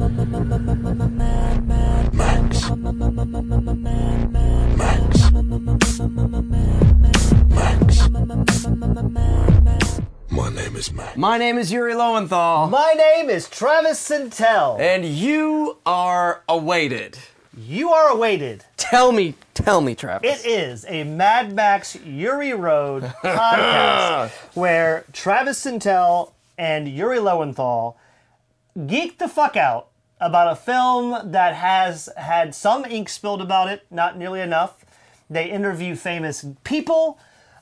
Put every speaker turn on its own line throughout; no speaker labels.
My name is Max.
My name is Yuri Lowenthal.
My name is Travis Sintel.
And you are awaited.
You are awaited.
Tell me, Travis.
It is a Mad Max Yuri Road podcast where Travis Sintel and Yuri Lowenthal geek the fuck out about a film that has had some ink spilled about it, not nearly enough. They interview famous people.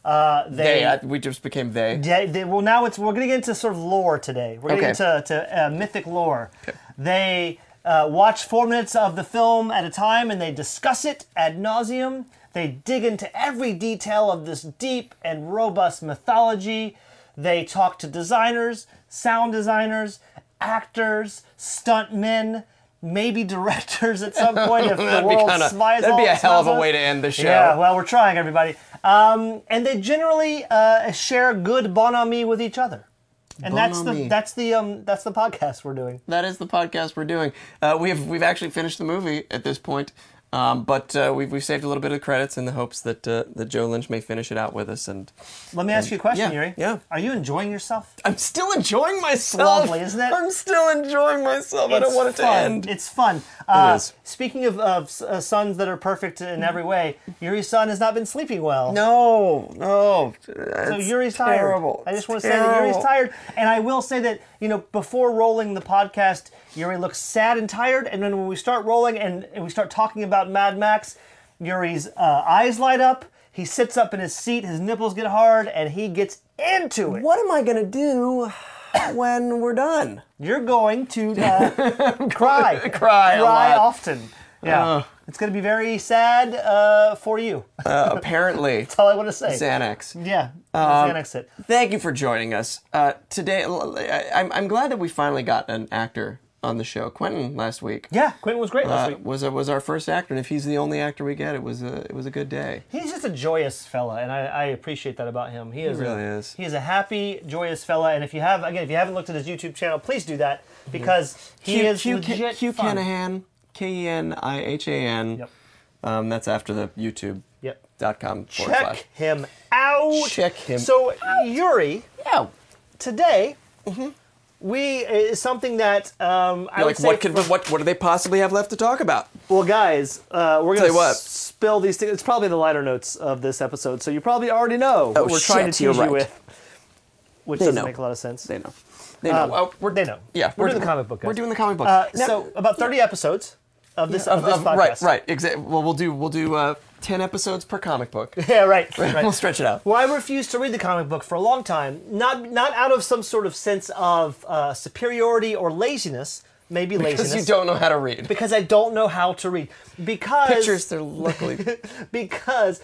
We just became they.
Well, now we're going to get into sort of lore today. We're going to get into mythic lore.
Okay.
They watch 4 minutes of the film at a time and they discuss it ad nauseum. They dig into every detail of this deep and robust mythology. They talk to designers, sound designers, actors, stuntmen, maybe directors at some point if the world smiles.
That'd be a hell of a way to end the show.
Yeah, well, we're trying, everybody. And they generally share good bonhomie with each other. And that's the podcast we're doing.
That is the podcast we're doing. We've actually finished the movie at this point. But we've saved a little bit of credits in the hopes that Joe Lynch may finish it out with us. And
let me ask you a question, Yuri.
Yeah.
Are you enjoying yourself?
I'm still enjoying myself.
It's lovely, isn't it?
I'm still enjoying myself. I don't want it to end.
It's fun.
It is.
Speaking of sons that are perfect in every way, Yuri's son has not been sleeping well.
No.
So Yuri's
terrible.
tired. I just want to say that Yuri's tired. And I will say that, before rolling the podcast, Yuri looks sad and tired, and then when we start rolling and we start talking about Mad Max, Yuri's eyes light up, he sits up in his seat, his nipples get hard, and he gets into it.
What am I going to do when we're done?
You're going to cry.
Cry a lot.
Often. Yeah. It's going to be very sad for you.
Apparently.
That's all I want to say.
Xanax.
Yeah. Xanax it.
Thank you for joining us. Today, I'm glad that we finally got an actor on the show. Quentin last week.
Yeah, Quentin was great last week.
Was our first actor, and if he's the only actor we get, it was a good day.
He's just a joyous fella, and I appreciate that about him. He
really is.
He is a happy, joyous fella, and if you haven't looked at his YouTube channel, please do that because he is legit
Hugh
fun.
Canahan, Kenihan.
Yep.
That's after the YouTube.com /
Check him out.
Check him.
So Yuri,
Yeah.
today. Is something that I would say.
What do they possibly have left to talk about?
Well, guys, we're going to spill these things. It's probably the lighter notes of this episode, so you probably already know what we're trying to tease you with, which doesn't make a lot of sense.
They know. They know.
They know.
Yeah,
we're doing the comic book, guys.
We're doing the comic book.
So about 30 episodes of this podcast.
Right. Exactly. Well, we'll do 10 episodes per comic book.
Yeah, right.
We'll stretch it out.
Well, I refused to read the comic book for a long time, not out of some sort of sense of superiority or laziness. Maybe laziness.
Because you don't know how to read.
Because I don't know how to read. Because
pictures, they're luckily.
Because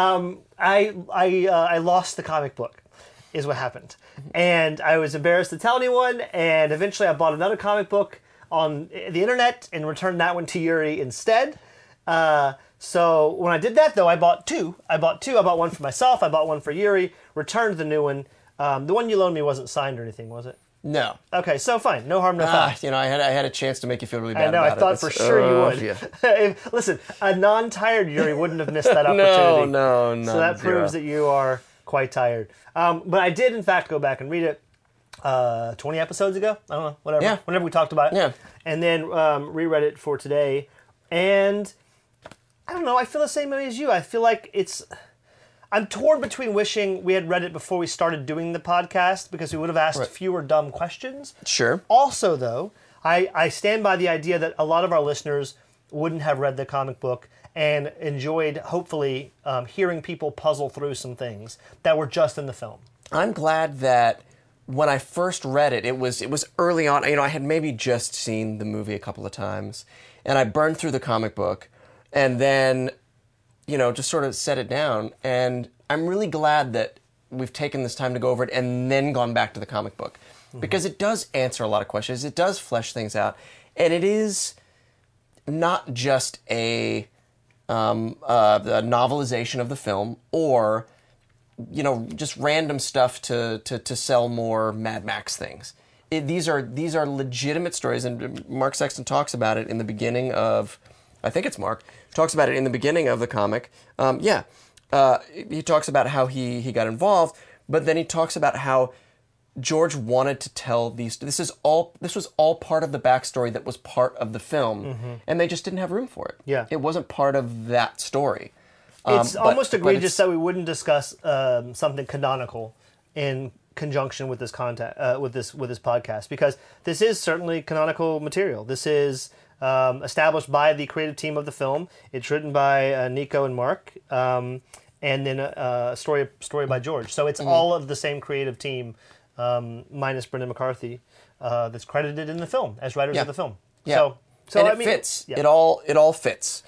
I lost the comic book, is what happened, and I was embarrassed to tell anyone. And eventually, I bought another comic book on the internet and returned that one to Yuri instead. So when I did that, though, I bought two. I bought one for myself. I bought one for Yuri. Returned the new one. The one you loaned me wasn't signed or anything, was it?
No.
Okay, so fine. No harm, no foul.
I had a chance to make you feel really bad about it.
I thought for sure you would.
Yeah.
Listen, a non-tired Yuri wouldn't have missed that opportunity.
No.
So that proves that you are quite tired. But I did, in fact, go back and read it 20 episodes ago. I don't know, whatever.
Yeah.
Whenever we talked about it.
Yeah.
And then reread it for today. And I don't know, I feel the same way as you. I feel like I'm torn between wishing we had read it before we started doing the podcast because we would have asked fewer dumb questions.
Sure.
Also, though, I stand by the idea that a lot of our listeners wouldn't have read the comic book and enjoyed, hopefully, hearing people puzzle through some things that were just in the film.
I'm glad that when I first read it, it was early on. I had maybe just seen the movie a couple of times, and I burned through the comic book, and then just sort of set it down. And I'm really glad that we've taken this time to go over it and then gone back to the comic book. Because it does answer a lot of questions. It does flesh things out. And it is not just a novelization of the film or, just random stuff to sell more Mad Max things. these are legitimate stories, and Mark Sexton talks about it in the beginning of, I think it's Mark, talks about it in the beginning of the comic. He talks about how he got involved, but then he talks about how George wanted to tell these. This was all part of the backstory that was part of the film, and they just didn't have room for it.
Yeah.
It wasn't part of that story.
It's almost egregious that we wouldn't discuss something canonical in conjunction with this with this podcast, because this is certainly canonical material. This is established by the creative team of the film. It's written by Nico and Mark, and then a story by George. So it's all of the same creative team, minus Brendan McCarthy, that's credited in the film as writers of the film.
Yeah. So and it fits. Yeah. It all fits.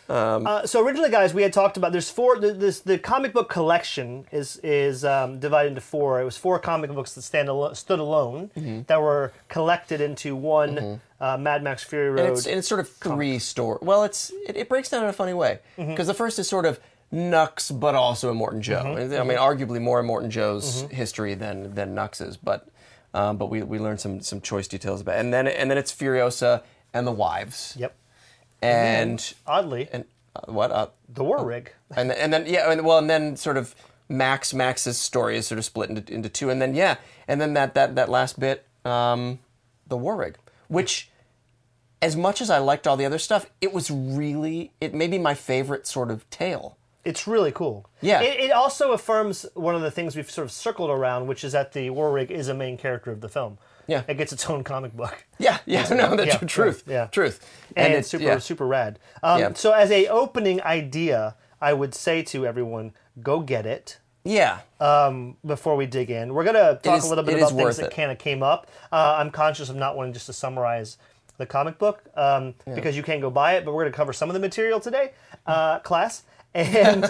So originally, guys, we had talked about there's four. The comic book collection is divided into four. It was four comic books that stood alone that were collected into one Mad Max Fury Road.
And it's sort of three stories. Well, it breaks down in a funny way, because the first is sort of Nux, but also Immortan Joe. I mean, arguably more Immortan Joe's history than Nux's, but we learned some choice details about it. And then it's Furiosa and the wives.
Yep.
And
oddly,
the
War Rig,
and then sort of Max's story is sort of split into two, and then that last bit, the War Rig, which, as much as I liked all the other stuff, it may be my favorite sort of tale.
It's really cool.
Yeah.
It also affirms one of the things we've sort of circled around, which is that the War Rig is a main character of the film.
Yeah.
It gets its own comic book.
Yeah. No, that's truth.
Yeah.
Truth.
And it's super rad. So as a opening idea, I would say to everyone, go get it.
Yeah.
Before we dig in. We're going to talk a little bit about things that kind of came up. I'm conscious of not wanting just to summarize the comic book, because you can't go buy it, but we're going to cover some of the material today, class. And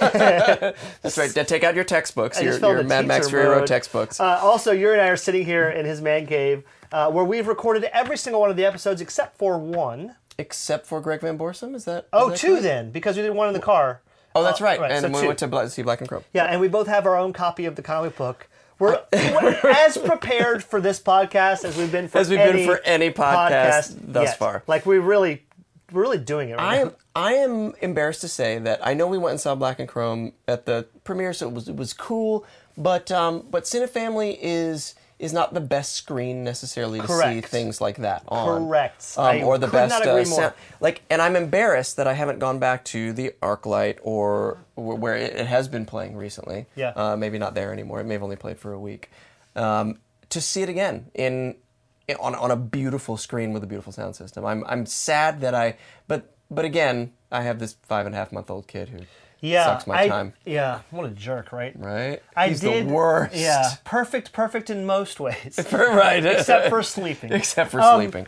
that's right. Take out your textbooks, your Mad Max Fury Road textbooks.
Also, you and I are sitting here in his man cave, where we've recorded every single one of the episodes except for one.
Except for Greg Van Borsum? Is that
two correct? Then, because we did one in the car.
Oh, that's right. And
so
then we went to see Black and Chrome.
Yeah, and we both have our own copy of the comic book. We're as prepared for this podcast as we've been for
any podcast thus far.
Like we're really doing it right now.
I am embarrassed to say that I know we went and saw Black and Chrome at the premiere, so it was cool. But Cinefamily is not the best screen necessarily to see things like that on.
Correct.
Or the best
not agree more.
sound. And I'm embarrassed that I haven't gone back to the ArcLight or where it has been playing recently.
Yeah.
Maybe not there anymore. It may have only played for a week. To see it again on a beautiful screen with a beautiful sound system. I'm sad that but again, I have this 5.5-month-old kid who sucks my time.
Yeah, what a jerk, right?
Right? He's the worst.
Yeah, perfect in most ways.
Right.
Except for sleeping.
Sleeping.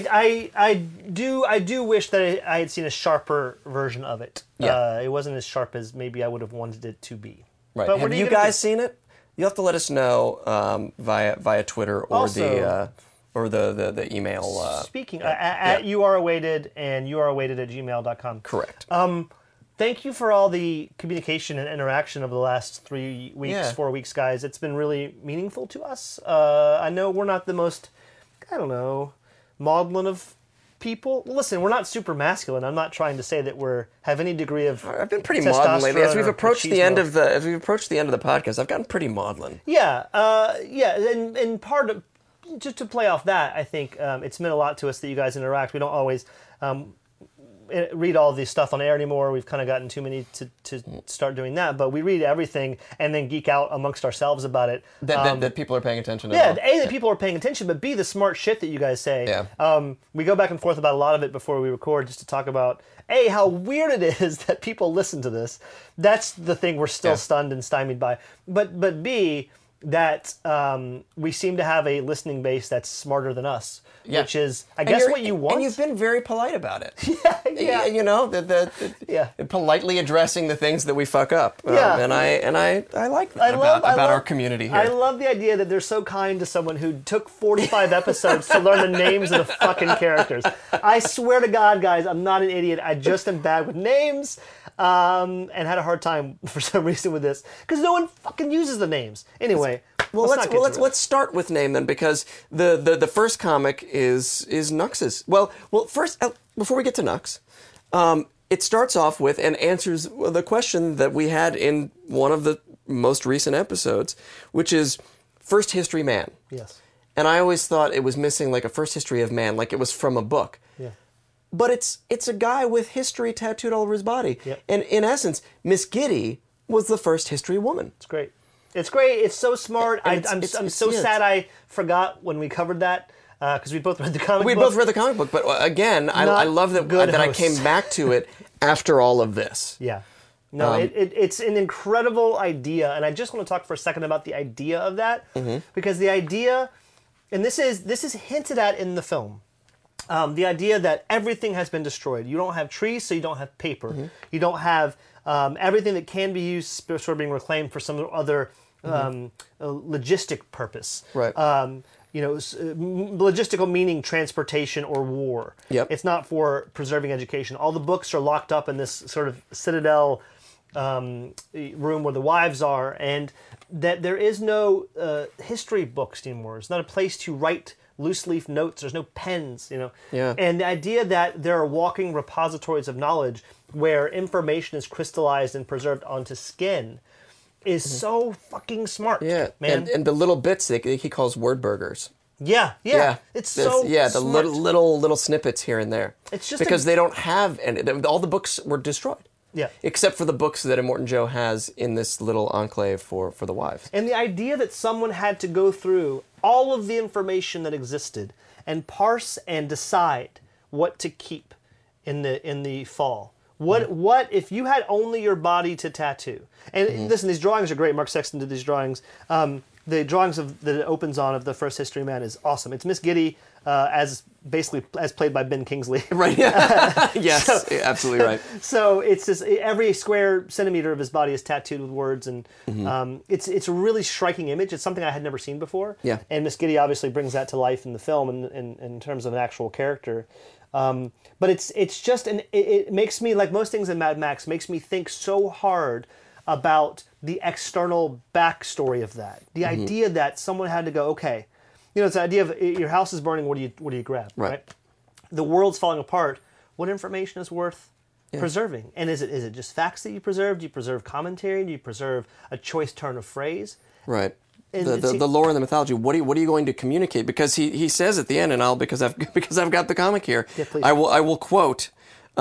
I do wish that I had seen a sharper version of it.
Yeah.
It wasn't as sharp as maybe I would have wanted it to be.
Right. But have you guys seen it? You'll have to let us know via Twitter or also, the email.
Speaking at You Are Awaited and youareawaited@gmail.com.
Correct.
Thank you for all the communication and interaction over the last 3 weeks, 4 weeks, guys. It's been really meaningful to us. I know we're not the most, maudlin of people. Listen, we're not super masculine. I'm not trying to say that have any degree of.
I've been pretty maudlin lately. As we've approached the end of the podcast, I've gotten pretty maudlin.
Yeah, and part of just to play off that, I think it's meant a lot to us that you guys interact. We don't always read all the stuff on air anymore. We've kind of gotten too many to start doing that, but we read everything and then geek out amongst ourselves about it.
That people are paying attention to.
Yeah, that people are paying attention, but B, the smart shit that you guys say.
Yeah.
We go back and forth about a lot of it before we record, just to talk about A, how weird it is that people listen to this. That's the thing we're still stunned and stymied by. But B, that we seem to have a listening base that's smarter than us, which is, I guess, what you want.
And you've been very polite about it.
Yeah.
You know, politely addressing the things that we fuck up. And I like that about our community here.
I love the idea that they're so kind to someone who took 45 episodes to learn the names of the fucking characters. I swear to God, guys, I'm not an idiot. I just am bad with names. and had a hard time for some reason with this because no one fucking uses the names. Anyway,
let's start with name then, because the first comic is Nux's. Well, first before we get to Nux, it starts off with and answers the question that we had in one of the most recent episodes, which is first history man.
Yes.
And I always thought it was missing like a first history of man, like it was from a book.
Yeah.
But it's a guy with history tattooed all over his body.
Yep.
And in essence, Miss Giddy was the first history woman.
It's great. It's great. It's so smart. I'm so sad I forgot when we covered that because we both read the comic book.
We both read the comic book, but again, I love that I came back to it after all of this.
Yeah. No, it's an incredible idea, and I just want to talk for a second about the idea of that, because the idea, and this is hinted at in the film, the idea that everything has been destroyed. You don't have trees, so you don't have paper. You don't have everything that can be used sort of being reclaimed for some other logistic purpose.
Right.
Logistical meaning transportation or war.
Yep.
It's not for preserving education. All the books are locked up in this sort of citadel room where the wives are, and that there is no history books anymore. It's not a place to write loose leaf notes. There's no pens,
Yeah.
And the idea that there are walking repositories of knowledge where information is crystallized and preserved onto skin is so fucking smart.
Yeah,
man.
and the little bits he calls word burgers.
Yeah. It's so
the
smart.
little snippets here and there.
It's just
because they don't have any. All the books were destroyed.
Yeah.
Except for the books that Immortan Joe has in this little enclave for the wives.
And the idea that someone had to go through all of the information that existed and parse and decide what to keep in the fall. What if you had only your body to tattoo? And listen, these drawings are great. Mark Sexton did these drawings. The drawings that it opens on of the first history man is awesome. It's Miss Giddy as played by Ben Kingsley.
Right. Yes, absolutely right.
So it's just every square centimeter of his body is tattooed with words, and it's a really striking image. It's something I had never seen before.
Yeah.
And Miss Giddy obviously brings that to life in the film in terms of an actual character. But it's just it makes me, like most things in Mad Max, makes me think so hard about the external backstory of that. The idea that someone had to go, okay, it's the idea of your house is burning, what do you grab?
Right.
The world's falling apart. What information is worth preserving? And is it just facts that you preserve? Do you preserve commentary? Do you preserve a choice turn of phrase?
Right. The lore and the mythology. What are you going to communicate? Because he says at the end, and because I've got the comic here.
Yeah, please.
I will quote.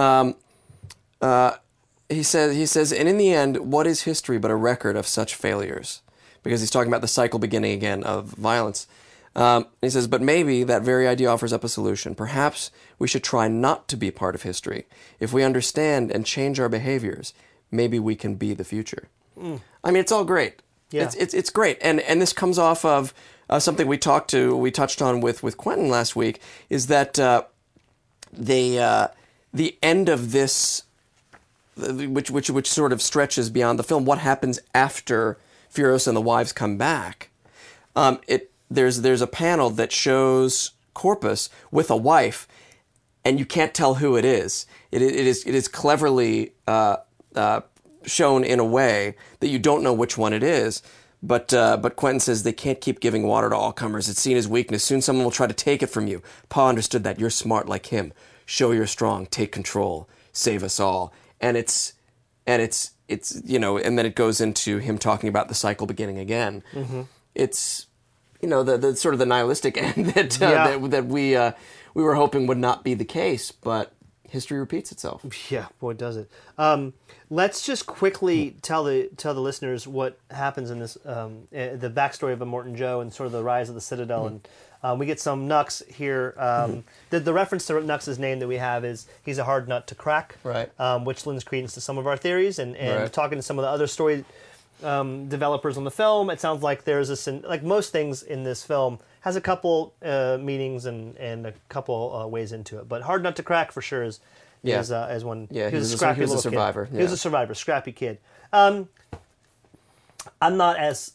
He says, and in the end, what is history but a record of such failures? Because he's talking about the cycle beginning again of violence. He says, but maybe that very idea offers up a solution. Perhaps we should try not to be part of history. If we understand and change our behaviors, maybe we can be the future. I mean, it's all great.
Yeah.
It's great. And this comes off of something we touched on with Quentin last week, is that the end of this, which sort of stretches beyond the film, what happens after Furiosa and the wives come back. There's a panel that shows Corpus with a wife, and you can't tell who it is. It is cleverly shown in a way that you don't know which one it is. But Quentin says they can't keep giving water to all comers. It's seen as weakness. Soon someone will try to take it from you. Pa understood that. You're smart like him. Show you're strong. Take control. Save us all. And it's and then it goes into him talking about the cycle beginning again. It's the sort of the nihilistic end that we were hoping would not be the case, but history repeats itself.
Yeah, boy, does it. Let's just quickly tell the listeners what happens in this the backstory of Immortan Joe and sort of the rise of the Citadel, and we get some Nux here. The reference to Nux's name that we have is he's a hard nut to crack,
right?
Which lends credence to some of our theories, and
right.
Talking to some of the other story developers on the film, it sounds like there's this, like most things in this film, has a couple meanings and a couple ways into it. But hard nut to crack for sure is one.
Yeah,
he was a scrappy little
survivor.
kid.
Yeah.
He was a survivor, scrappy kid. I'm not as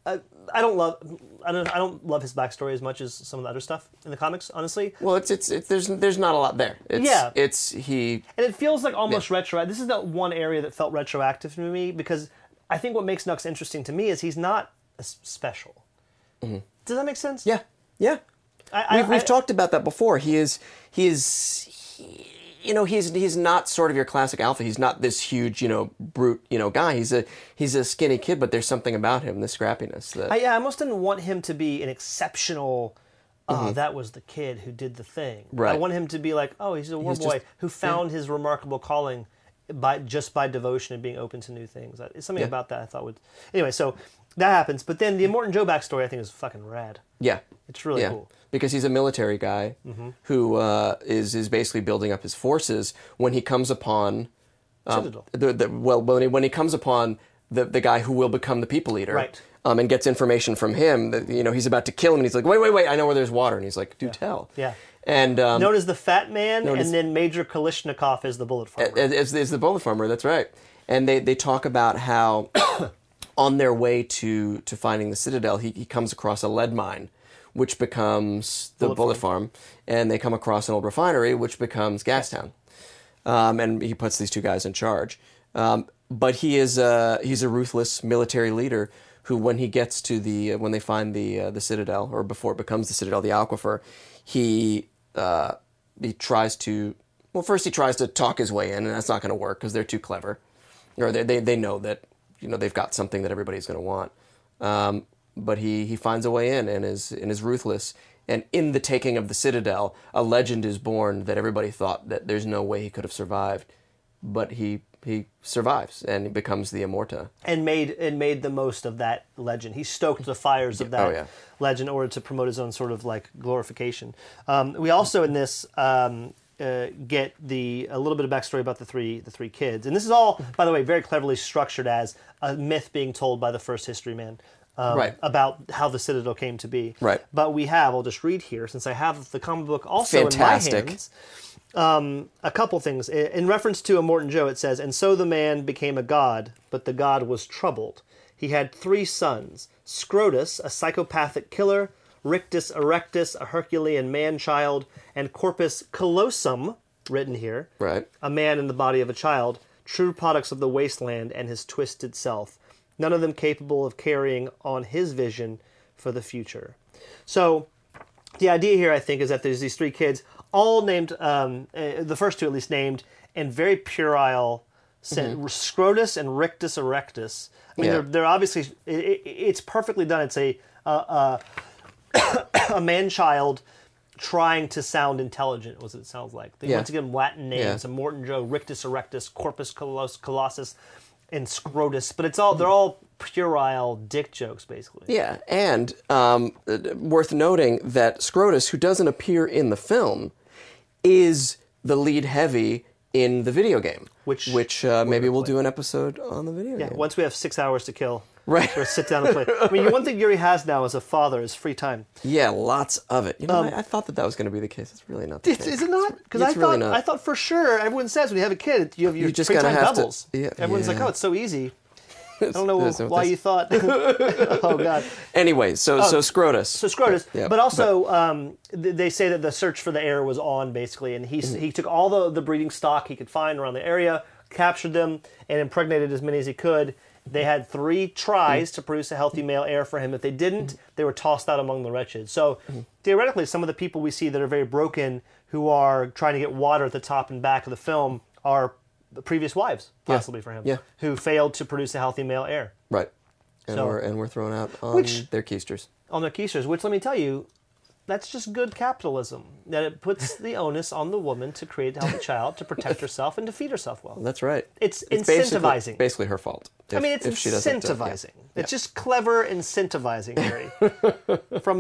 I don't love his backstory as much as some of the other stuff in the comics, honestly.
Well, there's not a lot there. And
it feels like almost retro. This is the one area that felt retroactive to me because I think what makes Nux interesting to me is he's not special. Mm-hmm. Does that make sense?
Yeah. We've talked about that before. He's not sort of your classic alpha. He's not this huge, brute, guy. He's a skinny kid, but there's something about him, the scrappiness. That
I almost didn't want him to be an exceptional. That was the kid who did the thing.
Right.
I want him to be like, he's a war boy who found his remarkable calling by devotion and being open to new things. It's something about that I thought would. Anyway, so that happens, but then the Immortan Joe backstory I think is fucking rad.
Yeah,
it's really cool.
Because he's a military guy who is basically building up his forces when he comes upon
Citadel.
When he comes upon the guy who will become the people eater,
right?
And gets information from him that he's about to kill him, and he's like, wait, I know where there's water, and he's like, do tell.
Yeah.
And
known as the Fat Man, and then Major Kalishnikov is the bullet farmer.
Is the bullet farmer? That's right. And they talk about how on their way to finding the Citadel, he comes across a lead mine, which becomes the bullet farm, and they come across an old refinery, which becomes Gastown. And he puts these two guys in charge. But he's a ruthless military leader who, when he gets to when they find the Citadel, or before it becomes the Citadel, the Aquifer, he tries to talk his way in, and that's not going to work because they're too clever, or they know that they've got something that everybody's going to want. But he finds a way in and is ruthless. And in the taking of the Citadel, a legend is born that everybody thought that there's no way he could have survived, but he survives and he becomes the Immorta. And
made the most of that legend. He stoked the fires of that legend in order to promote his own sort of like glorification. We also in this get a little bit of backstory about the three kids, and this is all, by the way, very cleverly structured as a myth being told by the first history man. About how the Citadel came to be.
Right.
But I'll just read here, since I have the comic book also in my hands, a couple things. In reference to Immortan Joe, it says, "And so the man became a god, but the god was troubled. He had 3 sons, Scrotus, a psychopathic killer, Rictus Erectus, a Herculean man-child, and Corpus Callosum," written here,
right,
"a man in the body of a child, true products of the wasteland and his twisted self. None of them capable of carrying on his vision for the future." So the idea here, I think, is that there's these 3 kids, all named, the first 2 at least named, in very puerile Scrotus and Rictus Erectus. I mean, they're obviously, it's perfectly done. It's a man-child trying to sound intelligent, was what it sounds like. They want to give them Latin names, Immortan Joe, Rictus Erectus, Corpus Colossus, and Scrotus, but they're all puerile dick jokes, basically.
Yeah, and worth noting that Scrotus, who doesn't appear in the film, is the lead heavy in the video game, which maybe we'll do an episode on the video game.
Yeah, once we have 6 hours to kill.
Right.
We'll sit down and play. I mean, one thing Yuri has now as a father is free time.
Yeah, lots of it. I thought that was going to be the case. It's really not the case.
Is it not? Because I thought for sure, everyone says when you have a kid, you have your free time doubles. Everyone's like, it's so easy. I don't know why you thought. Oh, God.
Anyway, so Scrotus.
So Scrotus. But also, they say that the search for the heir was on, basically, and he took all the breeding stock he could find around the area, captured them, and impregnated as many as he could. They had 3 tries to produce a healthy male heir for him. If they didn't, they were tossed out among the wretched. So, theoretically, some of the people we see that are very broken, who are trying to get water at the top and back of the film, are the previous wives, possibly for him, who failed to produce a healthy male heir.
Right. And we're thrown out on their keisters.
On their keisters, which, let me tell you, that's just good capitalism. That it puts the onus on the woman to create a healthy child, to protect herself, and to feed herself well.
That's right.
It's incentivizing.
Basically her fault.
It's incentivizing. It's just clever incentivizing, Harry, from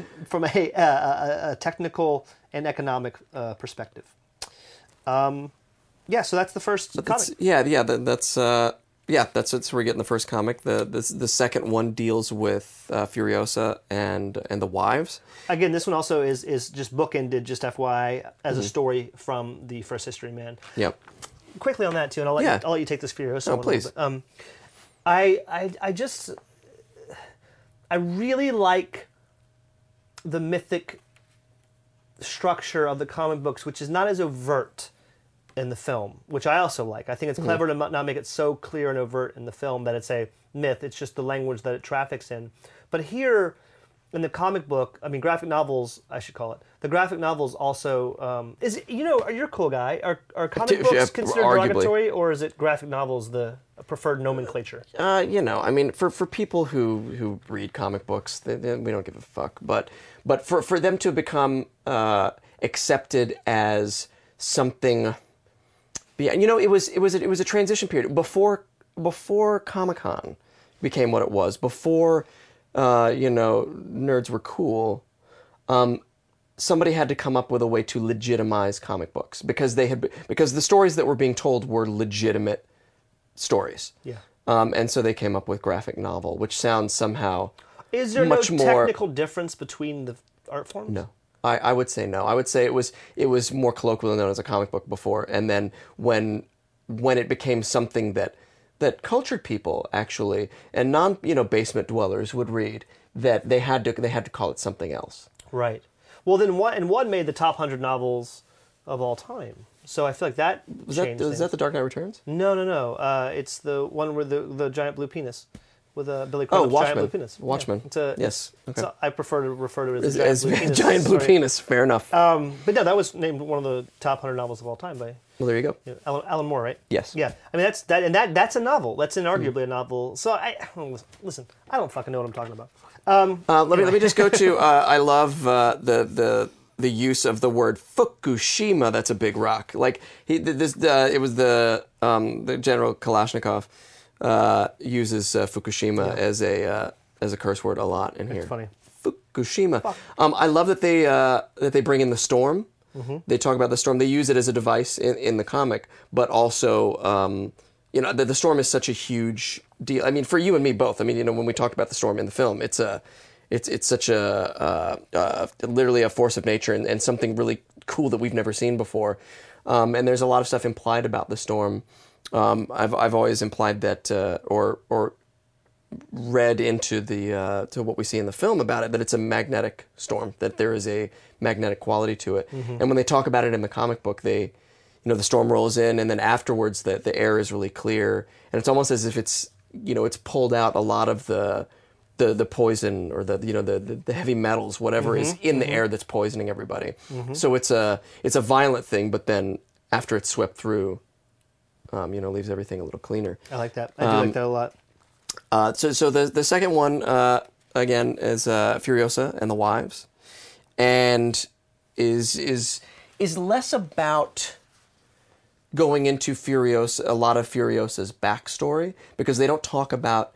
a technical and economic perspective. So that's the first comic.
That's where we're getting the first comic. The second one deals with Furiosa and the wives.
Again, this one also is just bookended, just FYI, as a story from the first History Man.
Yep.
Quickly on that too, and I'll let you take this Furiosa one.
Please.
I just I really like the mythic structure of the comic books, which is not as overt in the film, which I also like. I think it's clever to not make it so clear and overt in the film that it's a myth. It's just the language that it traffics in. But here in the comic book, I mean, graphic novels, I should call it. The graphic novels also you're a cool guy. Are comic books considered derogatory, or is it graphic novels the preferred nomenclature?
I mean, for people who read comic books, we don't give a fuck. But for them to become accepted as something, it was a transition period before Comic-Con became what it was. Before nerds were cool. Somebody had to come up with a way to legitimize comic books because the stories that were being told were legitimate stories.
Yeah.
And so they came up with graphic novel, which sounds somehow
Is there
much
no
more
technical difference between the art forms?
No. I would say no. I would say it was more colloquially known as a comic book before, and then when it became something that cultured people actually and non basement dwellers would read, that they had to call it something else.
Right. Well, then one made the top 100 novels of all time. So I feel like that changed
was that The Dark Knight Returns?
No. It's the one with the giant blue penis. With Billy Crystal's giant blue penis.
Watchmen.
Yeah.
Yes. Okay.
I prefer to refer to it as the giant blue penis.
Giant blue penis. Fair enough.
But no, that was named one of the top 100 novels of all time by.
Well, there you go.
Alan Moore, right?
Yes.
Yeah. I mean that's a novel. That's inarguably a novel. So listen. I don't fucking know what I'm talking about.
Let me just go to. I love the use of the word Fukushima. That's a big rock. Like it was the General Kalashnikov uses Fukushima as a curse word a lot in here.
It's funny.
Fukushima. I love that they bring in the storm. Mm-hmm. They talk about the storm. They use it as a device in the comic, but also the storm is such a huge deal. I mean, for you and me both. I mean, when we talk about the storm in the film, it's such a literally a force of nature and something really cool that we've never seen before. And there's a lot of stuff implied about the storm. I've always implied that or read into to what we see in the film about it, that it's a magnetic storm, that there is a magnetic quality to it. Mm-hmm. And when they talk about it in the comic book, the storm rolls in, and then afterwards the air is really clear, and it's almost as if it's pulled out a lot of the poison or the heavy metals, whatever is in the air that's poisoning everybody. Mm-hmm. So it's a violent thing, but then after it's swept through, leaves everything a little cleaner.
I like that. I do like that a lot.
So the second one again is Furiosa and the Wives, and is less about going into a lot of Furiosa's backstory, because they don't talk about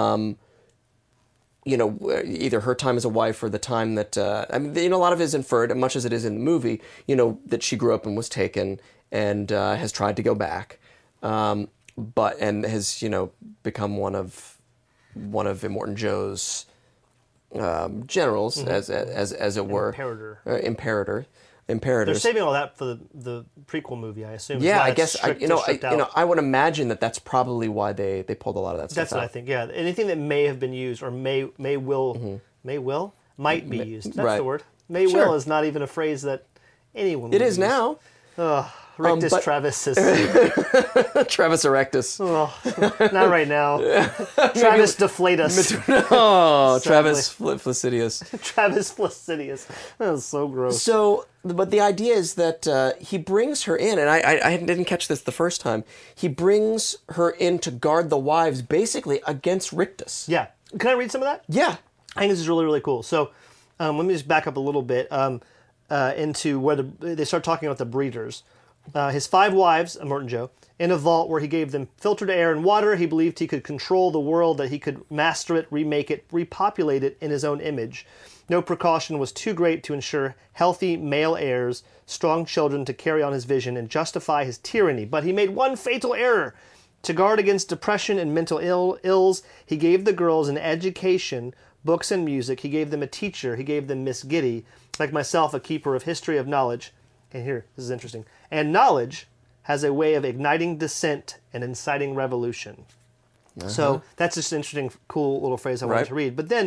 either her time as a wife or the time that a lot of it is inferred, much as it is in the movie. That she grew up and was taken and has tried to go back, but has become one of Immortan Joe's generals, as it were, Imperator.
They're saving all that for the prequel movie, I assume.
Yeah, I guess I would imagine that's probably why they pulled a lot of that stuff out.
That's what I think. Yeah, anything that may have been used or might be used. That's the word. Will is not even a phrase that anyone. It
is use. Now.
Rectus Travis is
Travis Erectus.
Oh, not right now. Travis Deflatus.
Travis Flaccidius.
Travis Flaccidius. That was so gross.
So, but the idea is that he brings her in, and I didn't catch this the first time. He brings her in to guard the wives, basically against Rictus.
Yeah. Can I read some of that?
Yeah.
I think this is really, really cool. So, let me just back up a little bit into where they start talking about the breeders. His 5 wives, Immortan Joe, in a vault where he gave them filtered air and water. He believed he could control the world, that he could master it, remake it, repopulate it in his own image. No precaution was too great to ensure healthy male heirs, strong children to carry on his vision and justify his tyranny. But he made one fatal error. To guard against depression and mental ills, he gave the girls an education, books and music. He gave them a teacher. He gave them Miss Giddy, like myself, a keeper of history of knowledge. And here, this is interesting. And knowledge has a way of igniting dissent and inciting revolution. So that's just an interesting, cool little phrase I wanted to read. But then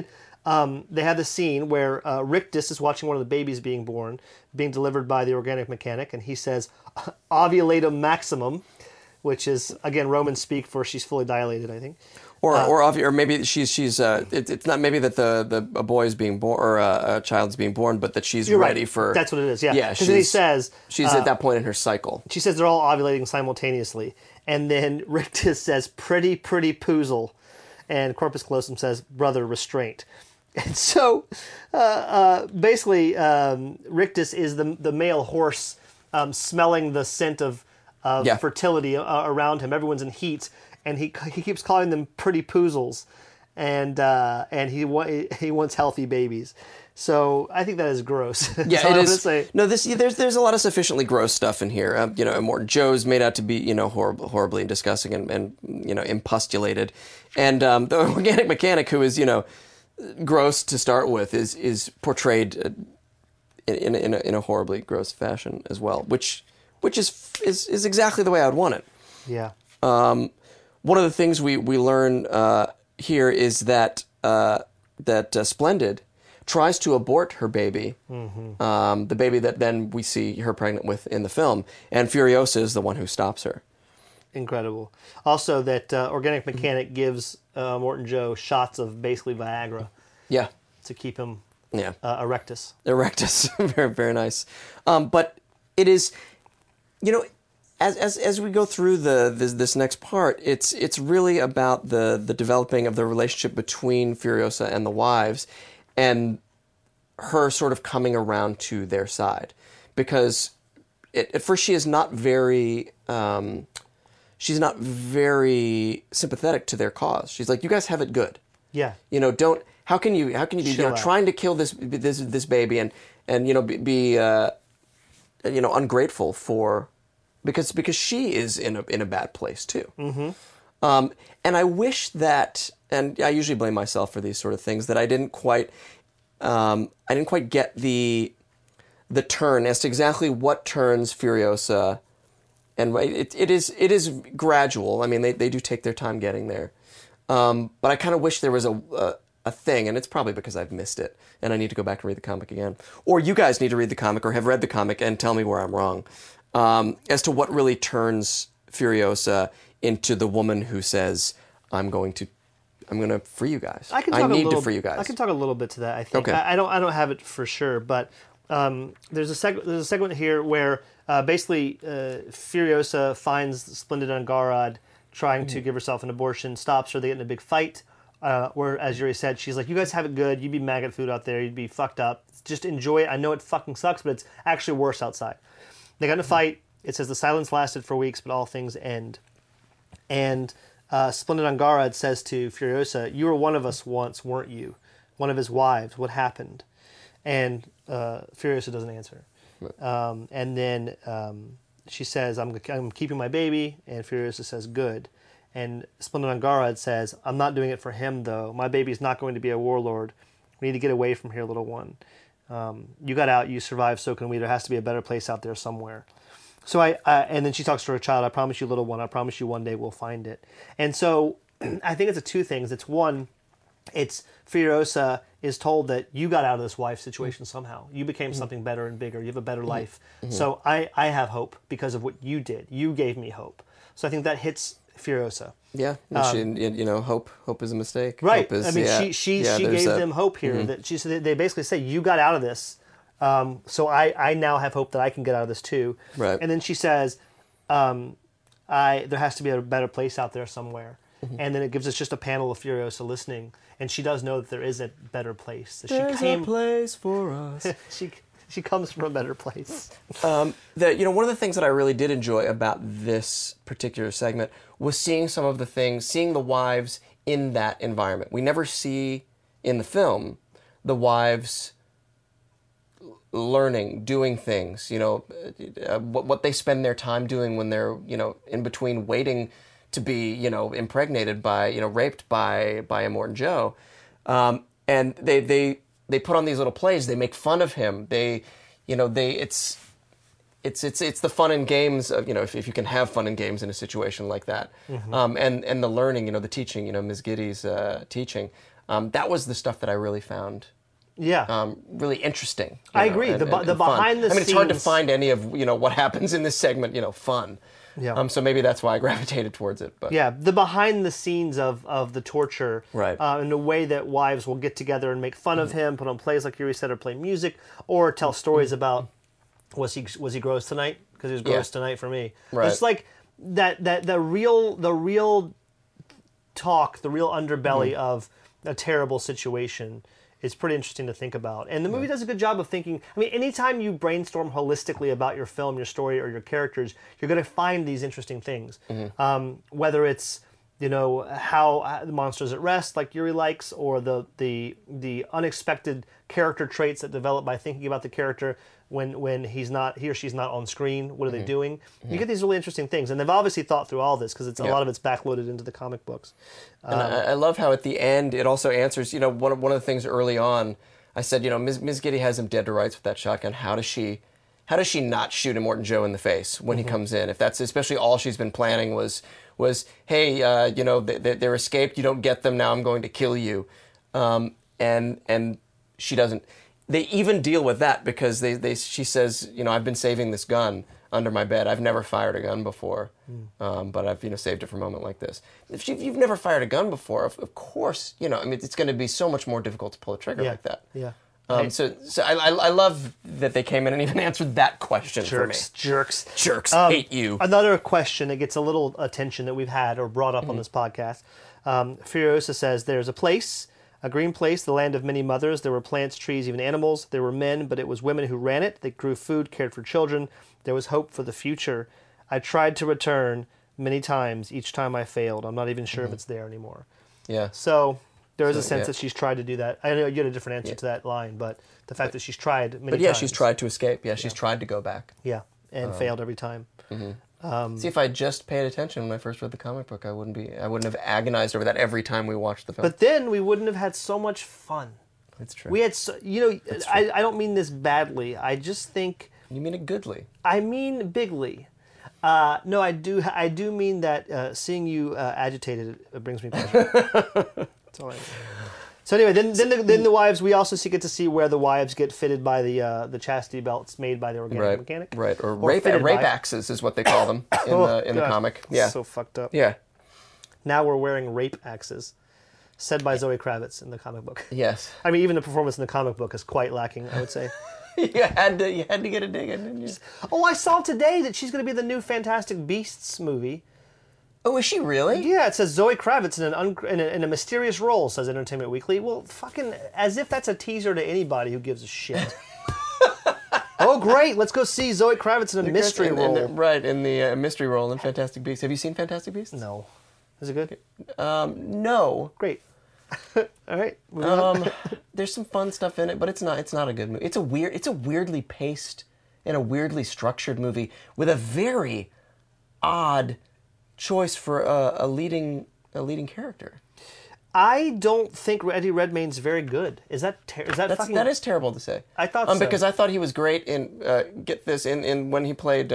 they have the scene where Rictus is watching one of the babies being born, being delivered by the organic mechanic, and he says, "Ovulatum maximum," which is again Roman speak for she's fully dilated, I think.
Or maybe she's it's not maybe that a boy is being born or a child's being born, but that she's ready
right.
for.
That's what it is. Yeah.
Yeah.
Because then he says
she's at that point in her cycle.
She says they're all ovulating simultaneously, and then Rictus says, "Pretty poozle," and Corpus Callosum says, "Brother, restraint." And so, basically, Rictus is the male horse smelling the scent of fertility around him. Everyone's in heat, and he keeps calling them pretty poozles, and he wants healthy babies. So I think that is gross.
Yeah, it is. No, there's a lot of sufficiently gross stuff in here. Morton Joe's made out to be horribly disgusting and impustulated, and the organic mechanic, who is gross to start with, is portrayed in a horribly gross fashion as well, which is exactly the way I'd want it.
Yeah.
One of the things we learn here is that Splendid tries to abort her baby, the baby that then we see her pregnant with in the film, and Furiosa is the one who stops her.
Incredible. Also, that organic mechanic gives Morton Joe shots of basically Viagra.
Yeah.
To keep him erectus.
Erectus. Very, very nice. But it is, as we go through this next part, it's really about the developing of the relationship between Furiosa and the wives, and her sort of coming around to their side, because at first she is not very sympathetic to their cause. She's like, "You guys have it good.
Yeah.
How can you be trying to kill this baby and be ungrateful for." Because she is in a bad place too. Mm-hmm. And I wish that, and I usually blame myself for these sort of things, that I didn't quite get the turn as to exactly what turns Furiosa, and it is gradual. I mean, they do take their time getting there, but I kind of wish there was a thing, and it's probably because I've missed it, and I need to go back and read the comic again, or you guys need to read the comic or have read the comic and tell me where I'm wrong. As to what really turns Furiosa into the woman who says, I'm going to free you guys. I need to free you guys.
I can talk a little bit to that, I think.
Okay.
I don't have it for sure, but there's a segment here where basically Furiosa finds Splendid Angarad trying to give herself an abortion, stops her, they get in a big fight, where, as Yuri said, she's like, "You guys have it good, you'd be maggot food out there, you'd be fucked up. Just enjoy it. I know it fucking sucks, but it's actually worse outside." They got in a fight. It says the silence lasted for weeks, but all things end. And Splendid Angarad says to Furiosa, "You were one of us once, weren't you? One of his wives. What happened?" And Furiosa doesn't answer. Right. And then she says, I'm keeping my baby. And Furiosa says, "Good." And Splendid Angarad says, "I'm not doing it for him, though. My baby's not going to be a warlord. We need to get away from here, little one. You got out, you survived, so can we. There has to be a better place out there somewhere." So and then she talks to her child, "I promise you, little one, I promise you one day we'll find it." And so I think it's two things. It's one, it's Furiosa is told that you got out of this wife situation somehow. You became something better and bigger. You have a better life. Mm-hmm. So I have hope because of what you did. You gave me hope. So I think that hits Furiosa.
Yeah, hope is a mistake.
Right.
Hope is,
I mean, she gave them hope here. Mm-hmm. That she said they basically say, "You got out of this, so I now have hope that I can get out of this too."
Right.
And then she says, there has to be a better place out there somewhere." Mm-hmm. And then it gives us just a panel of Furiosa listening, and she does know that there is a better place. That
There's a place for us.
She comes from a better place.
One of the things that I really did enjoy about this particular segment was seeing the wives in that environment. We never see in the film the wives learning, doing things, what they spend their time doing when they're, in between waiting to be, impregnated by, raped by Immortan Joe. And they put on these little plays. They make fun of him. It's the fun and games of, if you can have fun and games in a situation like that. Mm-hmm. And the learning, the teaching, Ms. Giddy's teaching. That was the stuff that I really found
Yeah.
really interesting.
I agree. The
fun.
behind the
I mean, it's hard to
scenes-
find any of what happens in this segment fun.
Yeah.
So maybe that's why I gravitated towards it. But
Yeah, the behind the scenes of the torture,
Right.
And the way that wives will get together and make fun of him, put on plays like Yuri said, or play music, or tell stories about was he gross tonight? Because he was gross tonight for me.
Right.
It's like that the real talk, the real underbelly of a terrible situation is pretty interesting to think about. And the movie does a good job of thinking. I mean, anytime you brainstorm holistically about your film, your story, or your characters, you're going to find these interesting things. Whether it's how the monster's at rest, like Yuri likes, or the unexpected character traits that develop by thinking about the character when he or she's not on screen. What are they doing? You get these really interesting things, and they've obviously thought through all this because a lot of it's backloaded into the comic books.
And I love how at the end it also answers. One of the things early on, I said, Ms. Giddy has him dead to rights with that shotgun. How does she not shoot Immortan Joe in the face when he comes in? If that's especially all she's been planning was hey, they're escaped. You don't get them now. I'm going to kill you, and she doesn't. They even deal with that because she says, I've been saving this gun under my bed. I've never fired a gun before, but I've saved it for a moment like this. If you've never fired a gun before, of course, it's going to be so much more difficult to pull a trigger like that.
Yeah.
So I love that they came in and even answered that question for me.
Jerks.
Hate you.
Another question that gets a little attention that we've had or brought up on this podcast. Furiosa says, there's a green place, the land of many mothers. There were plants, trees, even animals. There were men, but it was women who ran it. They grew food, cared for children. There was hope for the future. I tried to return many times. Each time I failed. I'm not even sure if it's there anymore.
Yeah.
So there is a sense that she's tried to do that. I know you had a different answer to that line, but the fact that she's tried many times.
But she's tried to escape. Yeah, she's tried to go back.
Yeah, and failed every time.
See, if I just paid attention when I first read the comic book, I wouldn't have agonized over that every time we watched the film.
But then we wouldn't have had so much fun.
That's true.
We had, I don't mean this badly. I just think.
You mean it goodly?
I mean bigly. No, I do mean that seeing you agitated brings me pleasure. That's all I mean. So anyway, then the wives. We also get to see where the wives get fitted by the chastity belts made by the organic mechanic.
Right, or rape axes is what they call them in the comic. Yeah,
so fucked up.
Yeah.
Now we're wearing rape axes, said by Zoe Kravitz in the comic book.
Yes.
I mean, even the performance in the comic book is quite lacking, I would say.
you had to get a dig in, didn't you?
Oh, I saw today that she's going to be in the new Fantastic Beasts movie.
Oh, is she really?
Yeah, it says Zoe Kravitz in a mysterious role, says Entertainment Weekly. Well, fucking, as if that's a teaser to anybody who gives a shit. Oh, great, let's go see Zoe Kravitz in a mystery role.
In the mystery role in Fantastic Beasts. Have you seen Fantastic Beasts?
No. Is it good?
No.
Great. All right.
There's some fun stuff in it, but it's not a good movie. It's a weirdly paced and a weirdly structured movie with a very odd choice for a leading character.
I don't think Eddie Redmayne's very good.
That is terrible to say.
I thought so.
Because I thought he was great in in when he played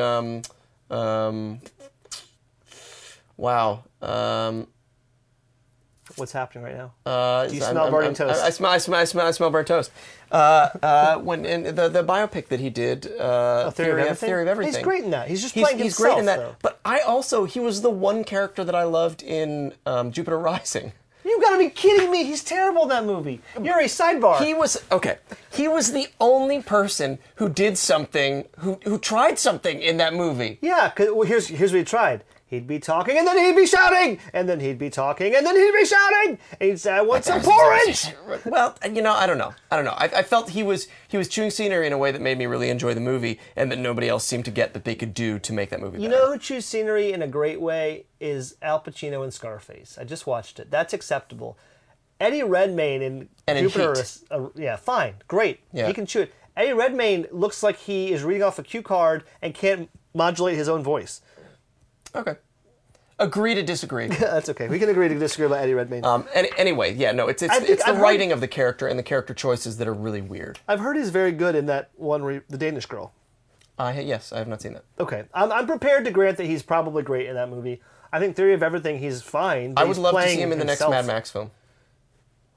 what's happening right now? Do you smell burning toast?
I smell burnt toast. When in the biopic that he did, Theory of Everything.
He's great in that. He's just playing himself.
He's great in that.
Though.
But he was the one character that I loved in Jupiter Rising.
You've got to be kidding me! He's terrible in that movie. Yuri, sidebar.
He was the only person who did something, who tried something in that movie.
Yeah, here's what he tried. He'd be talking, and then he'd be shouting, and then he'd be talking, and then he'd be shouting. And he'd say, "I want some porridge."
Well, I don't know. I felt he was chewing scenery in a way that made me really enjoy the movie, and that nobody else seemed to get that they could do to make that movie better.
You know who chews scenery in a great way is Al Pacino in Scarface. I just watched it. That's acceptable. Eddie Redmayne in Jupiter is, fine, great. Yeah. He can chew it. Eddie Redmayne looks like he is reading off a cue card and can't modulate his own voice.
Okay. Agree to disagree.
That's okay. We can agree to disagree about Eddie Redmayne.
Anyway, it's the writing of the character and the character choices that are really weird.
I've heard he's very good in that one, The Danish Girl.
Yes, I have not seen that.
Okay. I'm prepared to grant that he's probably great in that movie. I think Theory of Everything, he's fine.
I would love to see him in the next Mad Max film.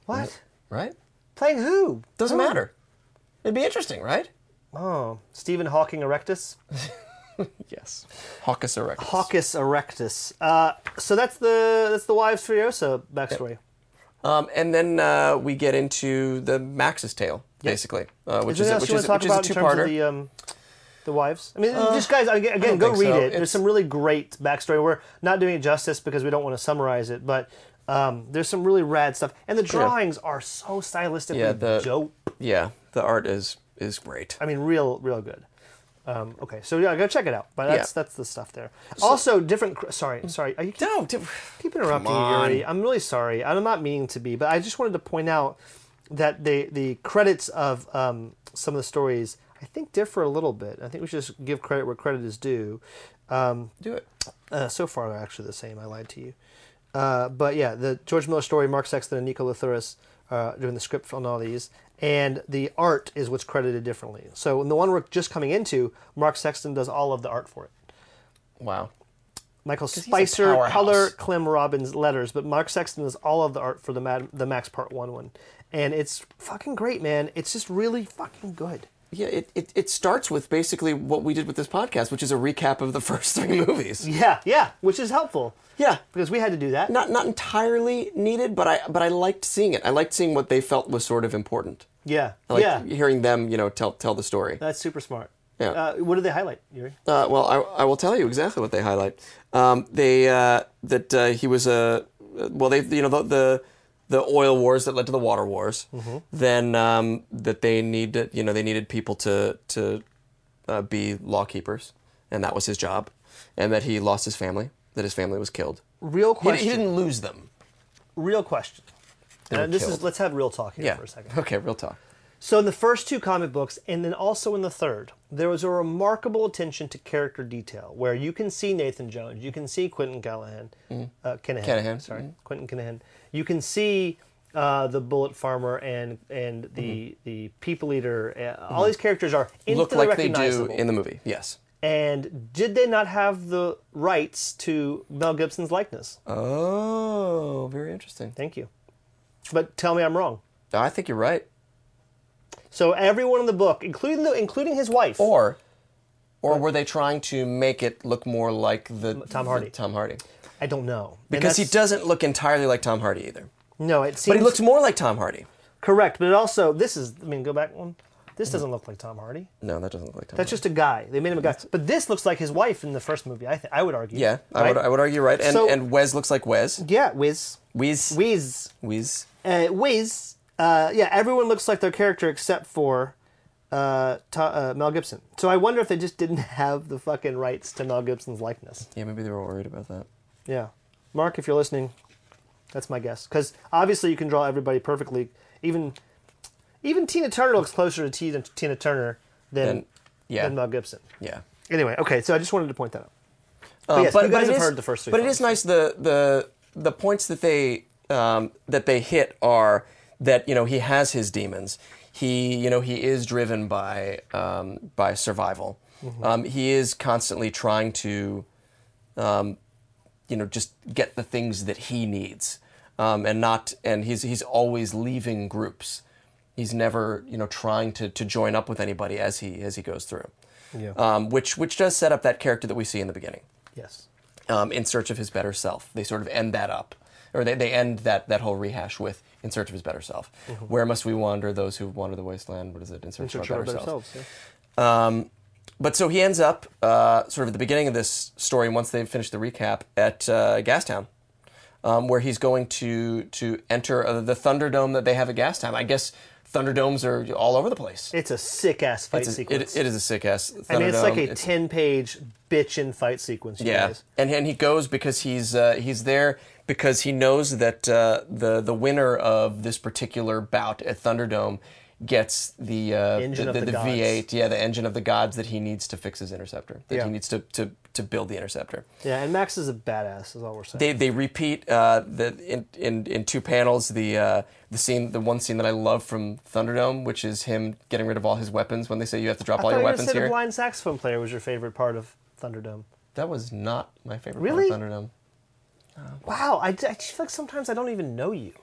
What?
Right?
Playing who?
Doesn't matter. It'd be interesting, right?
Oh, Stephen Hawking Erectus?
Yes. Hawkus erectus.
Hawkus Erectus. So that's the Wives Furiosa backstory.
And then we get into the Max's tale, basically, which is a two-parter.
The wives. I mean, just guys, again, go read it. There's some really great backstory. We're not doing it justice because we don't want to summarize it, but there's some really rad stuff, and the drawings are so stylistically dope.
Yeah, the art is great.
I mean, real good. Okay, so yeah, go check it out. But that's the stuff there. Also, different. Sorry. Are you keep interrupting me, Yuri? I'm really sorry. I'm not meaning to be, but I just wanted to point out that the credits of some of the stories I think differ a little bit. I think we should just give credit where credit is due.
Do it.
So far, they're actually the same. I lied to you. But yeah, the George Miller story, Mark Sexton and Nico Lathuris doing the script on all these. And the art is what's credited differently. So in the one we're just coming into, Mark Sexton does all of the art for it.
Wow.
Michael Spicer, color, Clem Robbins, letters. But Mark Sexton does all of the art for the Max Part 1 one. And it's fucking great, man. It's just really fucking good.
Yeah, it starts with basically what we did with this podcast, which is a recap of the first 3 movies.
Yeah, which is helpful.
Yeah,
because we had to do that.
Not entirely needed, but I liked seeing it. I liked seeing what they felt was sort of important.
Yeah,
I liked hearing them, tell the story.
That's super smart.
Yeah.
What did they highlight, Yuri?
Well, I will tell you exactly what they highlight. He was the oil wars that led to the water wars. Mm-hmm. Then that they needed people to be law keepers, and that was his job, and that he lost his family, that his family was killed.
Real question.
He didn't lose them.
Real question. Let's have real talk here for a second.
Okay, real talk.
So in the first 2 comic books, and then also in the third, there was a remarkable attention to character detail, where you can see Nathan Jones, you can see Quentin Kinahan. Quentin Kinahan. You can see the Bullet Farmer and the People Eater. All these characters are instantly recognizable.
Look like they do in the movie. Yes.
And did they not have the rights to Mel Gibson's likeness?
Oh, very interesting.
Thank you. But tell me I'm wrong.
I think you're right.
So everyone in the book, including his wife,
or were they trying to make it look more like
Tom Hardy?
Tom Hardy.
I don't know,
because he doesn't look entirely like Tom Hardy either.
No, it seems.
But he looks more like Tom Hardy.
Correct, but it also go back one. This doesn't look like Tom Hardy.
No, that doesn't look like Tom.
That's
Hardy.
just a guy. They made him a guy. But this looks like his wife in the first movie. I would argue.
Yeah,
right?
I would argue right. And Wes looks like Wes.
Yeah, Wiz.
Wiz.
Everyone looks like their character except for Mel Gibson. So I wonder if they just didn't have the fucking rights to Mel Gibson's likeness.
Yeah, maybe they were worried about that.
Yeah. Mark, if you're listening, that's my guess. Because obviously you can draw everybody perfectly. Even Tina Turner looks closer to Tina Turner than Mel Gibson.
Yeah.
Anyway, okay, so I just wanted to point that out. But yes, you guys have heard the first 3
But
films.
it is nice the points that they hit are that he has his demons. He is driven by survival. Mm-hmm. He is constantly trying to just get the things that he needs, and he's always leaving groups. He's never trying to join up with anybody as he goes through. Yeah. Which does set up that character that we see in the beginning.
Yes.
In search of his better self. They sort of end that up. Or they end that whole rehash with in search of his better self. Mm-hmm. Where must we wander, those who wander the wasteland? What is it? In search of our better selves. Yeah. But so he ends up sort of at the beginning of this story, once they've finished the recap, at Gastown, where he's going to enter the Thunderdome that they have at Gastown. I guess Thunderdomes are all over the place.
It's a sick-ass fight sequence.
It is a sick-ass Thunderdome.
I mean, it's like a 10-page bitchin' fight sequence, you guys.
And he goes because he's there because he knows that the winner of this particular bout at Thunderdome gets the V8, the engine of the gods that he needs to fix his interceptor. He needs to build the interceptor.
Yeah, and Max is a badass, is all we're saying.
They repeat in 2 panels the one scene that I love from Thunderdome, which is him getting rid of all his weapons when they say you have to drop all your weapons here.
The blind saxophone player was your favorite part of Thunderdome.
That was not my favorite
part of
Thunderdome.
Wow, I feel like sometimes I don't even know you.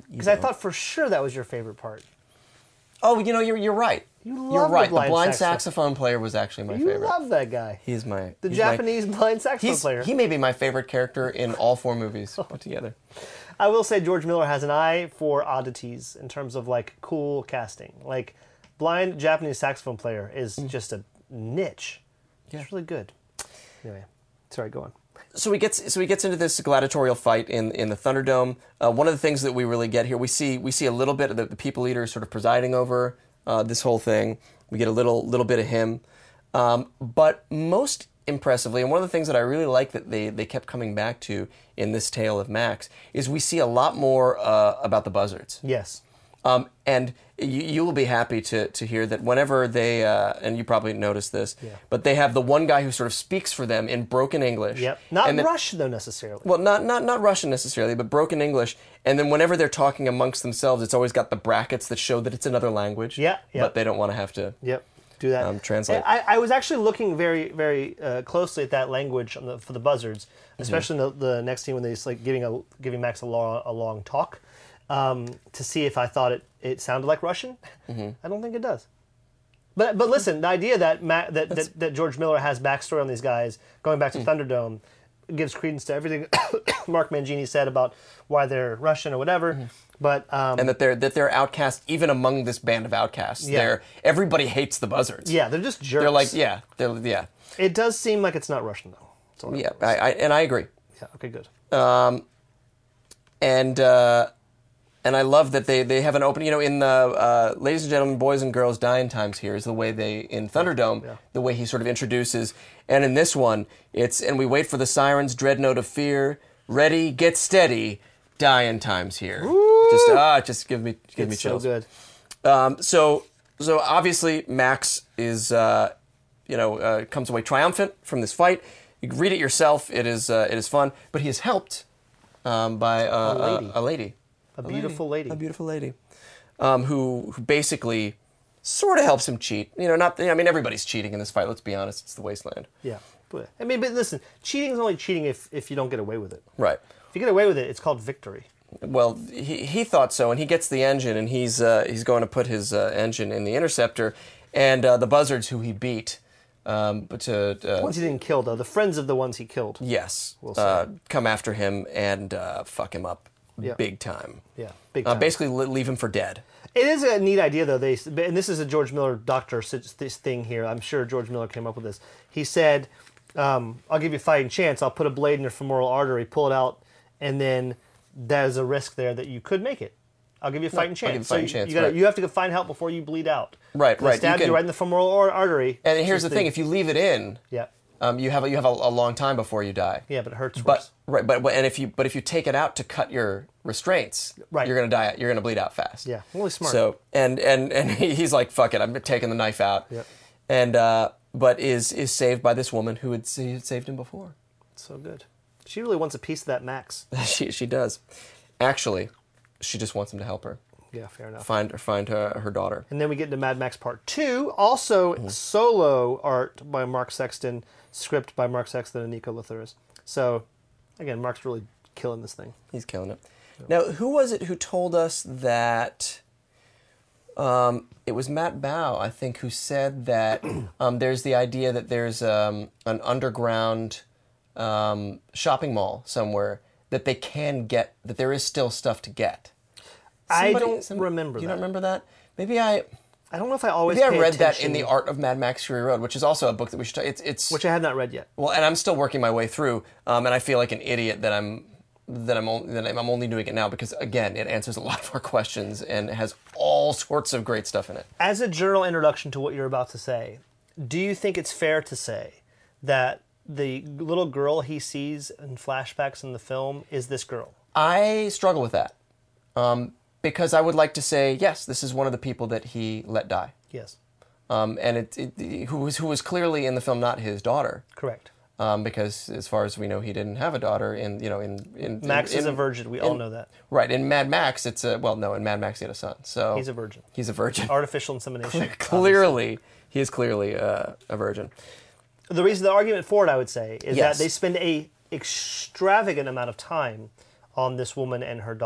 Because I thought for sure that was your favorite part.
Oh, you're right.
You
You're
love
right.
the
The blind
saxophone.
saxophone player was actually my
You
favorite.
love that guy.
He's my
The Japanese blind saxophone player.
He may be my favorite character in all 4 movies put together.
I will say George Miller has an eye for oddities in terms of like cool casting. Like blind Japanese saxophone player is just a niche.
Yeah.
It's really good. Anyway, sorry, go on.
So he gets into this gladiatorial fight in the Thunderdome. One of the things that we really get here, we see a little bit of the people eater sort of presiding over this whole thing. We get a little bit of him, but most impressively, and one of the things that I really like that they kept coming back to in this tale of Max is we see a lot more about the buzzards.
Yes.
And you will be happy to hear that whenever they, and you probably noticed this, but they have the one guy who sort of speaks for them in broken English.
Yep. Not Russian though necessarily.
Well, not Russian necessarily, but broken English. And then whenever they're talking amongst themselves, it's always got the brackets that show that it's another language.
Yeah.
But they don't want to have to.
Yep. Do that.
Translate.
I was actually looking very, very closely at that language for the buzzards, especially in the next scene when they're like giving Max a long talk, to see if I thought it sounded like Russian. I don't think it does. But listen, the idea that that George Miller has backstory on these guys going back to Thunderdome gives credence to everything Mark Mangini said about why they're Russian or whatever. But
and that they're outcasts even among this band of outcasts.
Yeah.
Everybody hates the buzzards.
Yeah, they're just jerks.
They're like yeah.
It does seem like it's not Russian though.
Yeah, I agree.
Yeah. Okay. Good.
And I love that they have an open, in the Ladies and Gentlemen, Boys and Girls, Dying Times Here is the way in Thunderdome, the way he sort of introduces. And in this one, and we wait for the sirens, dread note of fear, ready, get steady, Dying Times Here.
Woo!
Just give me chills.
So good.
So obviously Max is, comes away triumphant from this fight. You can read it yourself. It is fun. But he is helped by a lady.
A beautiful lady.
A beautiful lady. Who basically sort of helps him cheat. Everybody's cheating in this fight. Let's be honest. It's the wasteland.
Yeah. But listen, cheating is only cheating if you don't get away with it.
Right.
If you get away with it, it's called victory.
Well, he thought so, and he gets the engine, and he's going to put his engine in the Interceptor, and the buzzards who he beat.
The ones he didn't kill, though. The friends of the ones he killed.
Yes.
We'll say.
Come after him and fuck him up.
Yeah.
Big time.
Yeah, big time.
Basically, leave him for dead.
It is a neat idea, though. And this is a George Miller doctor this thing here. I'm sure George Miller came up with this. He said, I'll give you a fighting chance. I'll put a blade in your femoral artery, pull it out, and then there's a risk there that you could make it. I'll give you a fighting chance.
I'll give you a fighting chance,
You have to go find help before you bleed out.
Right.
Stab you right in the femoral artery.
And here's the thing: if you leave it in, you have a long time before you die.
Yeah, but it hurts worse.
If you take it out to cut your restraints, you're gonna die. You're gonna bleed out fast.
Yeah, really smart.
So and he's like, fuck it, I'm taking the knife out.
Yep.
And but is saved by this woman who had saved him before.
So good. She really wants a piece of that Max.
she does. Actually, she just wants him to help her.
Yeah, fair enough.
Find her daughter.
And then we get into Mad Max Part 2, also solo art by Mark Sexton, script by Mark Sexton and Nico Lathuris. So, again, Mark's really killing this thing.
He's killing it. Now, who was it who told us that... it was Matt Bao, I think, who said that there's the idea that there's an underground shopping mall somewhere that they can get, that there is still stuff to get.
I don't remember that.
You don't remember that? Maybe I
don't know if I always
Maybe I read
attention.
that in The Art of Mad Max Fury Road, which is also a book that we should... It's
which I have not read yet.
Well, and I'm still working my way through, and I feel like an idiot that I'm only doing it now because, again, it answers a lot of our questions and it has all sorts of great stuff in it.
As a general introduction to what you're about to say, do you think it's fair to say that the little girl he sees in flashbacks in the film is this girl?
I struggle with that. Because I would like to say, yes, this is one of the people that he let die.
Yes.
And who was clearly in the film not his daughter.
Correct.
Because as far as we know, he didn't have a daughter.
Max is a virgin. We all know that.
Right. In Mad Max, in Mad Max he had a son. So
he's a virgin.
He's a virgin.
Artificial insemination.
He is clearly a virgin.
The argument for it, I would say, is that they spend a extravagant amount of time on this woman and her daughter.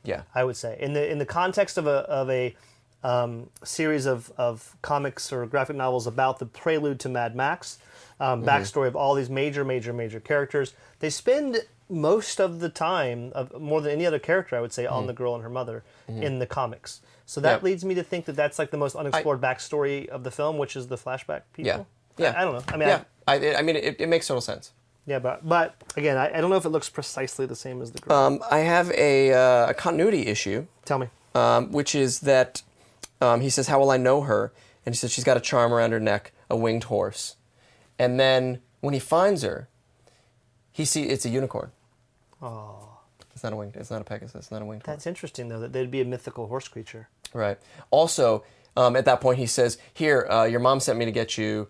Yeah.
I would say in the context of a series of comics or graphic novels about the prelude to Mad Max, backstory of all these major characters. They spend most of the time, more than any other character, I would say, on the girl and her mother in the comics. So that leads me to think that that's like the most unexplored backstory of the film, which is the flashback people.
Yeah.
I don't know. I mean,
I mean, it makes total sense.
Yeah, but again, I don't know if it looks precisely the same as the girl.
I have a continuity issue.
Tell me.
Which is that he says, "How will I know her?" And he says she's got a charm around her neck, a winged horse. And then when he finds her, it's a unicorn.
Oh,
It's not a winged. It's not a Pegasus. It's not a winged horse.
that's interesting though. That they'd be a mythical horse creature.
Right. Also, at that point, he says, "Here, your mom sent me to get you.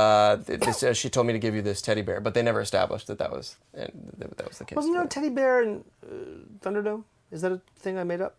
She told me to give you this teddy bear," but they never established that was the case.
Wasn't there a teddy bear in Thunderdome? Is that a thing I made up?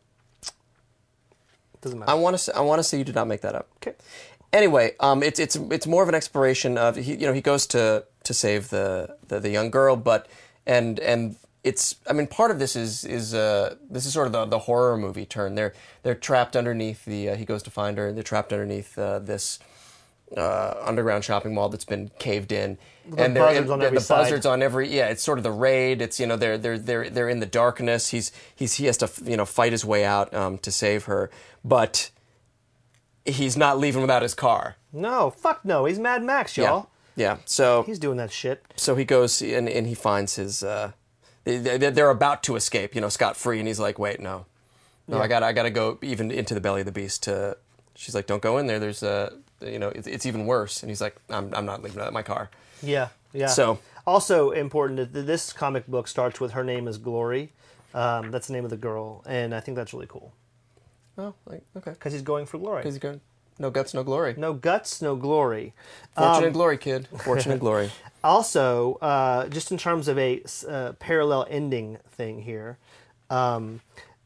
Doesn't matter.
I want to say you did not make that up.
Okay.
Anyway, it's more of an exploration of he goes to save the young girl, but and it's, I mean, part of this is sort of the horror movie turn. They're trapped underneath he goes to find her, and they're trapped underneath this underground shopping mall that's been caved in, and the buzzards on every it's sort of the raid. It's they're in the darkness. He has to fight his way out to save her, but he's not leaving without his car.
No, fuck no. He's Mad Max, y'all.
Yeah. So
he's doing that shit.
So he goes and he finds his. They're about to escape, scot free, and he's like, "Wait, no, I gotta go even into the belly of the beast." She's like, "Don't go in there. There's it's even worse." And he's like, "I'm not leaving without my car."
Yeah.
So
also important that this comic book starts with her name is Glory. That's the name of the girl, and I think that's really cool.
Oh, okay.
Because he's going for glory.
Because he's going, no guts, no glory.
No guts, no glory.
Fortune and glory, kid. Fortune and glory.
Also, just in terms of a parallel ending thing here, and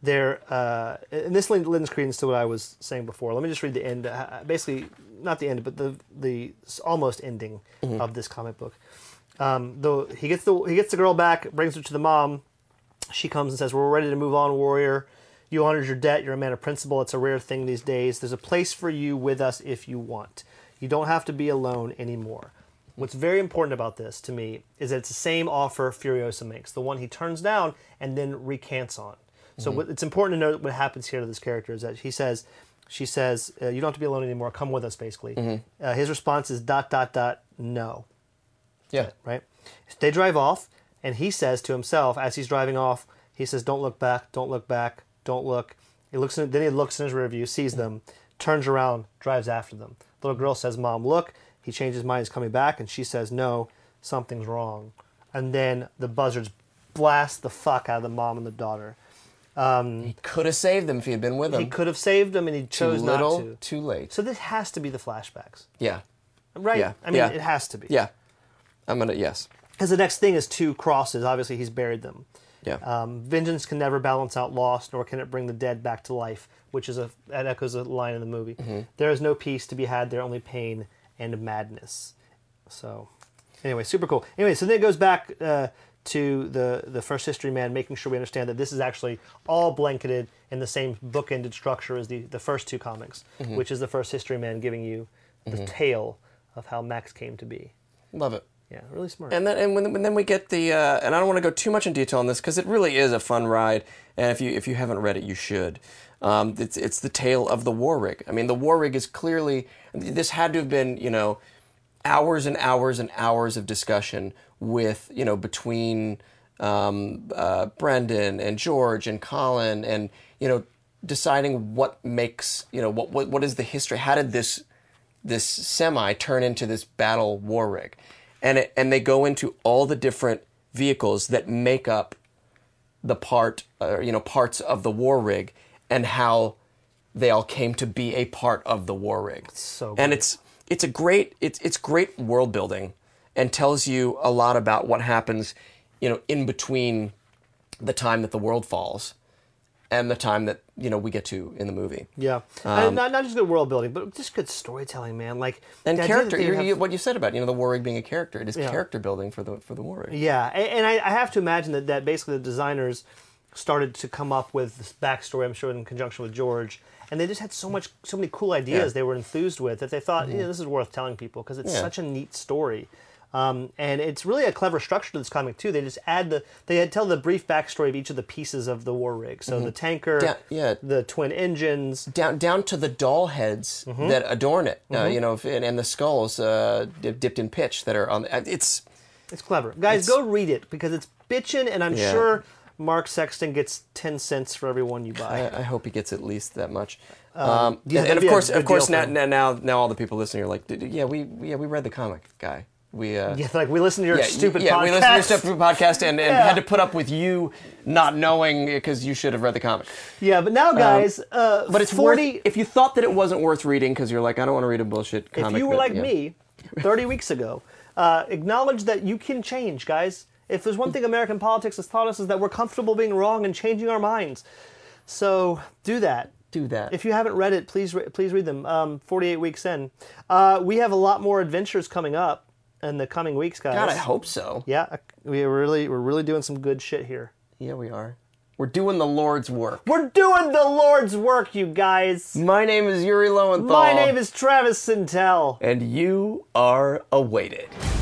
this lends credence to what I was saying before. Let me just read the end. Basically, not the end, but the almost ending of this comic book. Though he gets the girl back, brings her to the mom. She comes and says, "We're ready to move on, warrior. You honored your debt. You're a man of principle. It's a rare thing these days. There's a place for you with us if you want. You don't have to be alone anymore." What's very important about this to me is that it's the same offer Furiosa makes, the one he turns down and then recants on. So it's important to know what happens here to this character is that she says, "You don't have to be alone anymore. Come with us," basically. His response is ... no.
Yeah.
Right? They drive off, and he says to himself, as he's driving off, he says, "Don't look back, don't look back, don't look." Then he looks in his rear view, sees them, turns around, drives after them. The little girl says, "Mom, look." He changes his mind, he's coming back, and she says, "No, something's wrong." And then the buzzards blast the fuck out of the mom and the daughter.
He could have saved them if he had been with them.
He could have saved them, and he chose not to.
Too late.
So this has to be the flashbacks.
Yeah.
Right?
Yeah.
I mean, it has to be.
Yeah. Yes.
Because the next thing is two crosses. Obviously, he's buried them.
Yeah.
Vengeance can never balance out loss, nor can it bring the dead back to life, which is that echoes a line in the movie. There is no peace to be had there, only pain and madness. So, anyway, super cool. Anyway, so then it goes back to the first History Man, making sure we understand that this is actually all blanketed in the same bookended structure as the first two comics, which is the first History Man giving you the tale of how Max came to be.
Love it.
Yeah, really smart.
And then we get the and I don't want to go too much in detail on this because it really is a fun ride, and if you haven't read it, you should. It's the tale of the War Rig. I mean, the War Rig is clearly, this had to have been hours and hours and hours of discussion with between Brendan and George and Colin and deciding what makes what is the history. How did this semi turn into this battle War Rig? And they go into all the different vehicles that make up the parts of the War Rig and how they all came to be a part of the War Rig.
So
and it's great world building and tells you a lot about what happens, in between the time that the world falls and the time that we get to in the movie.
Yeah, not just good world building, but just good storytelling, man.
And character. What you said about the War Rig being a character, it is character building for the War Rig.
Yeah, and I have to imagine that basically the designers started to come up with this backstory, I'm sure in conjunction with George, and they just had so many cool ideas they were enthused with that they thought, this is worth telling people because it's such a neat story. And it's really a clever structure to this comic too. They just tell the brief backstory of each of the pieces of the war rig. So the tanker, the twin engines,
down to the doll heads that adorn it. And the skulls dipped in pitch that are on. It's
clever, guys. Go read it because it's bitchin', and I'm sure Mark Sexton gets 10 cents for every one you buy.
I hope he gets at least that much. And of course, now all the people listening are like, we read the comic, guy. We
listened to your stupid podcast.
We listened to your stupid podcast and had to put up with you not knowing because you should have read the comic.
Yeah, but now, guys,
but it's 40. If you thought that it wasn't worth reading because you're like, I don't want to read a bullshit comic.
If you were like me 30 weeks ago, acknowledge that you can change, guys. If there's one thing American politics has taught us is that we're comfortable being wrong and changing our minds. So do that.
Do that.
If you haven't read it, please read them. 48 weeks in. We have a lot more adventures coming up in the coming weeks, guys.
God, I hope so.
Yeah, we're really doing some good shit here.
Yeah, we are. We're doing the Lord's work.
We're doing the Lord's work, you guys.
My name is Yuri Lowenthal.
My name is Travis Sintel.
And you are awaited.